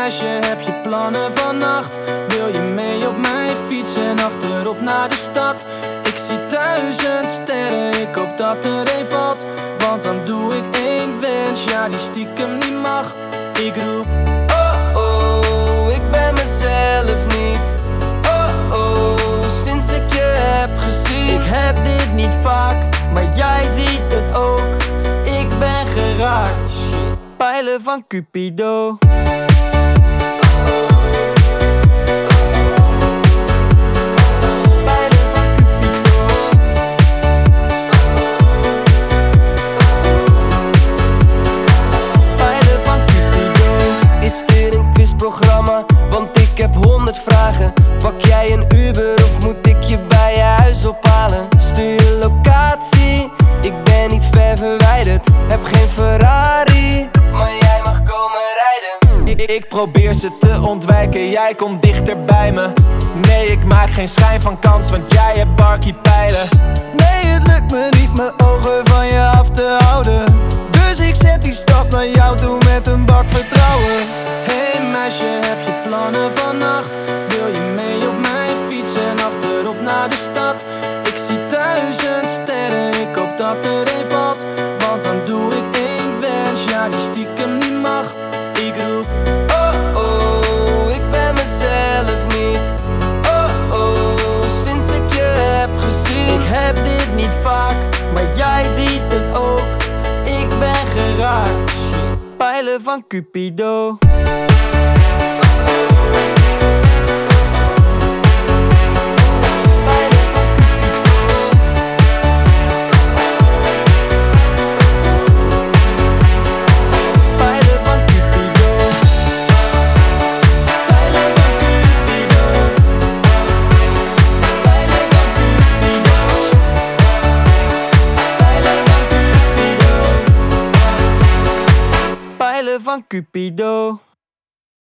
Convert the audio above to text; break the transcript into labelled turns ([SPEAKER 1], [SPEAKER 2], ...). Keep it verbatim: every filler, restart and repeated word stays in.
[SPEAKER 1] meisje, heb je plannen vannacht? Wil je mee op mijn fiets en achterop naar de stad? Ik zie duizend sterren, ik hoop dat er een valt. Want dan doe ik één wens, ja die stiekem niet mag. Ik roep, oh oh, ik ben mezelf niet. Oh oh, sinds ik je heb gezien. Ik heb dit niet vaak, maar jij ziet het ook. Ik ben geraakt, shit. Pijlen van Cupido. Is dit een quizprogramma? Want ik heb honderd vragen. Pak jij een Uber of moet ik je bij je huis ophalen? Stuur je locatie, ik ben niet ver verwijderd. Heb geen Ferrari, maar jij mag komen rijden. Ik, ik probeer ze te ontwijken, jij komt dichter bij me. Nee, ik maak geen schijn van kans, want jij hebt barkie pijlen.
[SPEAKER 2] Nee, het lukt me niet mijn ogen van je af te houden. Dus ik zet die stap naar jou toe met een bak vertrouwen.
[SPEAKER 1] Hey meisje, heb je plannen vannacht? Wil je mee op mijn fiets en achterop naar de stad? Ik zie duizend sterren, ik hoop dat er een valt. Want dan doe ik één wens, ja die stiekem niet mag. Ik roep, oh oh, ik ben mezelf niet. Oh oh, sinds ik je heb gezien. Ik heb dit niet vaak, maar jij ziet het ook. Ik ben geraakt, shit. Pijlen van Cupido. Van Cupido.